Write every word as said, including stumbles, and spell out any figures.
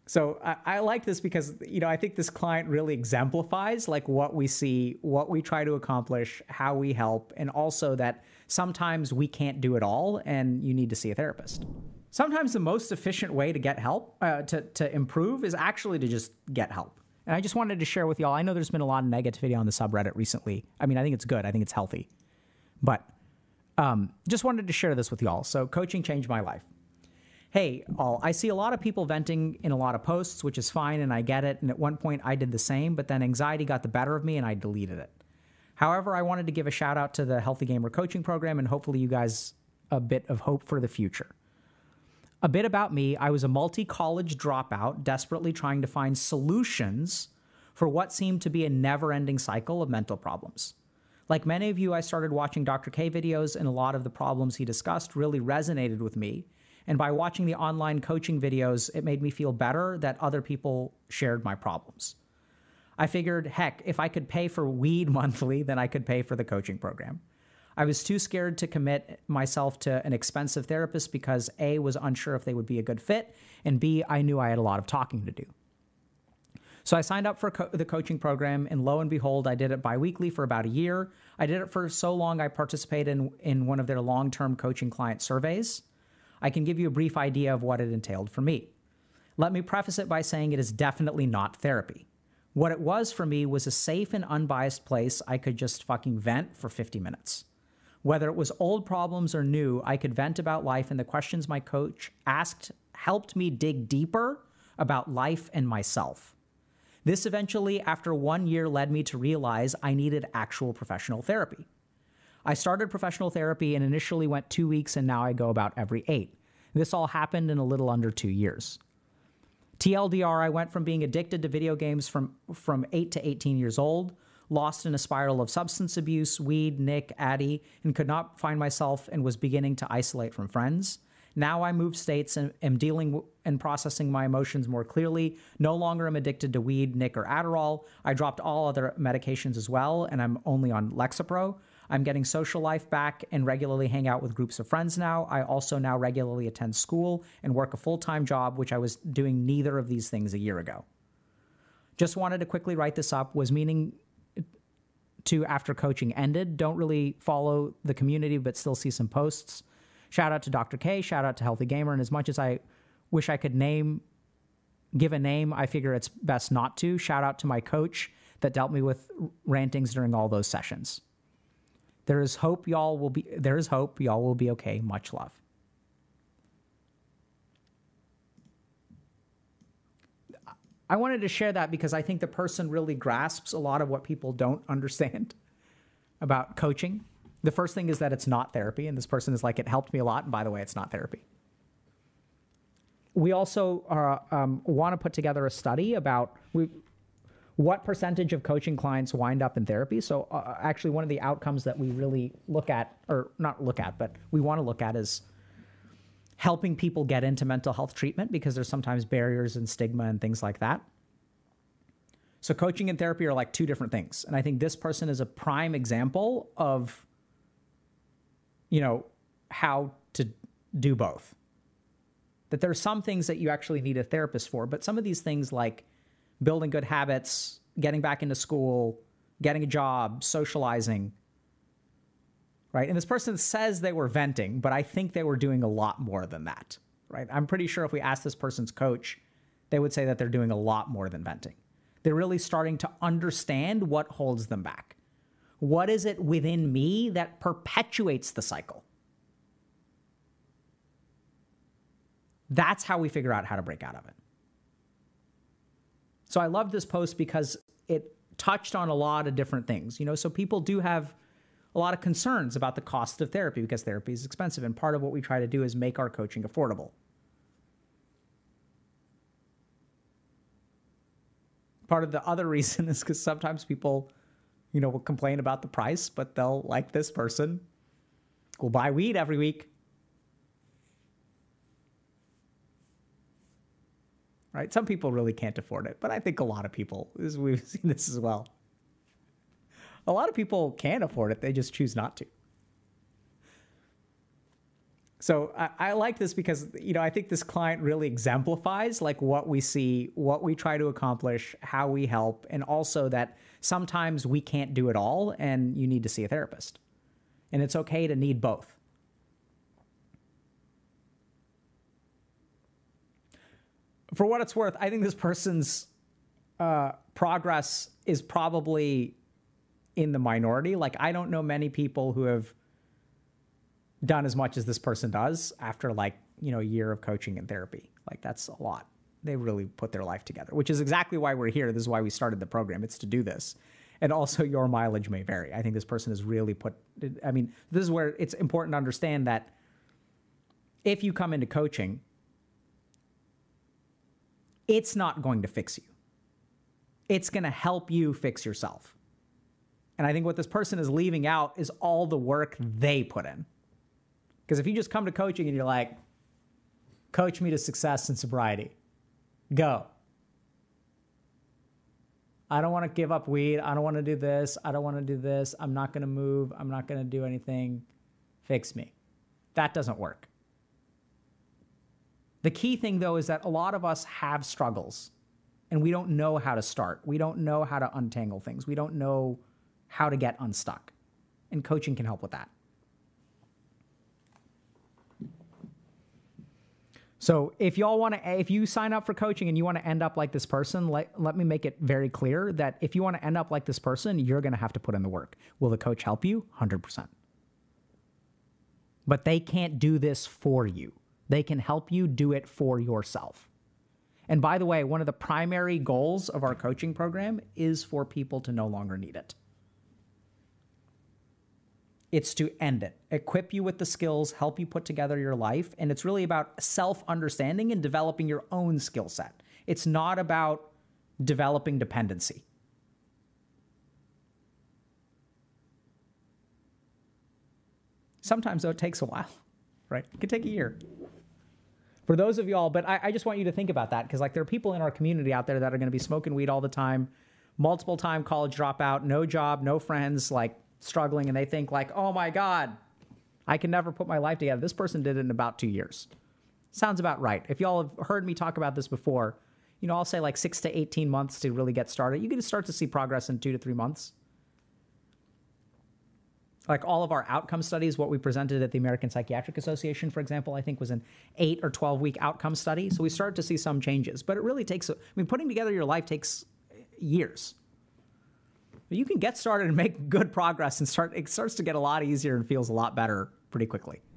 So I, I like this because, you know, I think this client really exemplifies like what we see, what we try to accomplish, how we help, and also that sometimes we can't do it all and you need to see a therapist. Sometimes the most efficient way to get help, uh, to, to improve is actually to just get help. And I just wanted to share with y'all, I know there's been a lot of negativity on the subreddit recently. I mean, I think it's good. I think it's healthy. But um, just wanted to share this with y'all. So coaching changed my life. Hey, all, I see a lot of people venting in a lot of posts, which is fine, and I get it. And at one point I did the same, but then anxiety got the better of me and I deleted it. However, I wanted to give a shout out to the Healthy Gamer coaching program and hopefully you guys a bit of hope for the future. A bit about me, I was a multi-college dropout, desperately trying to find solutions for what seemed to be a never-ending cycle of mental problems. Like many of you, I started watching Doctor K videos, and a lot of the problems he discussed really resonated with me. And by watching the online coaching videos, it made me feel better that other people shared my problems. I figured, heck, if I could pay for weed monthly, then I could pay for the coaching program. I was too scared to commit myself to an expensive therapist because A, was unsure if they would be a good fit, and B, I knew I had a lot of talking to do. So I signed up for co- the coaching program, and lo and behold, I did it biweekly for about a year. I did it for so long, I participated in, in one of their long-term coaching client surveys. I can give you a brief idea of what it entailed for me. Let me preface it by saying it is definitely not therapy. What it was for me was a safe and unbiased place I could just fucking vent for fifty minutes. Whether it was old problems or new, I could vent about life, and the questions my coach asked helped me dig deeper about life and myself. This eventually, after one year, led me to realize I needed actual professional therapy. I started professional therapy and initially went two weeks, and now I go about every eight. This all happened in a little under two years. T L D R, I went from being addicted to video games from, from eight to eighteen years old, lost in a spiral of substance abuse, weed, Nick, Addy, and could not find myself and was beginning to isolate from friends. Now I moved states and am dealing and processing my emotions more clearly. No longer am addicted to weed, Nick, or Adderall. I dropped all other medications as well, and I'm only on Lexapro. I'm getting social life back and regularly hang out with groups of friends now. I also now regularly attend school and work a full-time job, which I was doing neither of these things a year ago. Just wanted to quickly write this up, was meaning to after coaching ended. Don't really follow the community, but still see some posts. Shout out to Doctor K, shout out to Healthy Gamer, and as much as I wish I could name, give a name, I figure it's best not to. Shout out to my coach that dealt me with rantings during all those sessions. There is hope y'all will be, there is hope y'all will be okay. Much love. I wanted to share that because I think the person really grasps a lot of what people don't understand about coaching. The first thing is that it's not therapy, and this person is like, it helped me a lot, and by the way, it's not therapy. We also uh, um, want to put together a study about we, what percentage of coaching clients wind up in therapy. So uh, actually one of the outcomes that we really look at, or not look at, but we want to look at is helping people get into mental health treatment, because there's sometimes barriers and stigma and things like that. So coaching and therapy are like two different things. And I think this person is a prime example of, you know, how to do both. That there are some things that you actually need a therapist for, but some of these things like building good habits, getting back into school, getting a job, socializing, right? And this person says they were venting, but I think they were doing a lot more than that, right? I'm pretty sure if we asked this person's coach, they would say that they're doing a lot more than venting. They're really starting to understand what holds them back. What is it within me that perpetuates the cycle? That's how we figure out how to break out of it. So I love this post because it touched on a lot of different things. You know, so people do have a lot of concerns about the cost of therapy because therapy is expensive. And part of what we try to do is make our coaching affordable. Part of the other reason is because sometimes people, you know, will complain about the price, but they'll, like this person, will buy weed every week. Right? Some people really can't afford it, but I think a lot of people, we've seen this as well. A lot of people can afford it, they just choose not to. So I, I like this because, you know, I think this client really exemplifies like what we see, what we try to accomplish, how we help, and also that sometimes we can't do it all and you need to see a therapist. And it's okay to need both. For what it's worth, I think this person's uh, progress is probably in the minority. Like, I don't know many people who have done as much as this person does after like, you know, a year of coaching and therapy. Like, that's a lot. They really put their life together, which is exactly why we're here. This is why we started the program. It's to do this. And also your mileage may vary. I think this person has really put, I mean, this is where it's important to understand that if you come into coaching, it's not going to fix you. It's going to help you fix yourself. And I think what this person is leaving out is all the work they put in. Because if you just come to coaching and you're like, coach me to success and sobriety, go. I don't want to give up weed. I don't want to do this. I don't want to do this. I'm not going to move. I'm not going to do anything. Fix me. That doesn't work. The key thing, though, is that a lot of us have struggles and we don't know how to start. We don't know how to untangle things. We don't know how to get unstuck. And coaching can help with that. So if y'all want to, if you sign up for coaching and you want to end up like this person, let, let me make it very clear that if you want to end up like this person, you're going to have to put in the work. Will the coach help you? one hundred percent. But they can't do this for you. They can help you do it for yourself. And by the way, one of the primary goals of our coaching program is for people to no longer need it. It's to end it, equip you with the skills, help you put together your life. And it's really about self-understanding and developing your own skill set. It's not about developing dependency. Sometimes, though, it takes a while, right? It could take a year. For those of y'all, but I, I just want you to think about that because like there are people in our community out there that are going to be smoking weed all the time, multiple time college dropout, no job, no friends, like struggling, and they think like, oh my God, I can never put my life together. This person did it in about two years. Sounds about right. If y'all have heard me talk about this before, you know, I'll say like six to eighteen months to really get started. You can start to see progress in two to three months. Like all of our outcome studies, what we presented at the American Psychiatric Association, for example, I think was an eight or twelve week outcome study. So we started to see some changes, but it really takes, I mean, putting together your life takes years. You can get started and make good progress and start, it starts to get a lot easier and feels a lot better pretty quickly.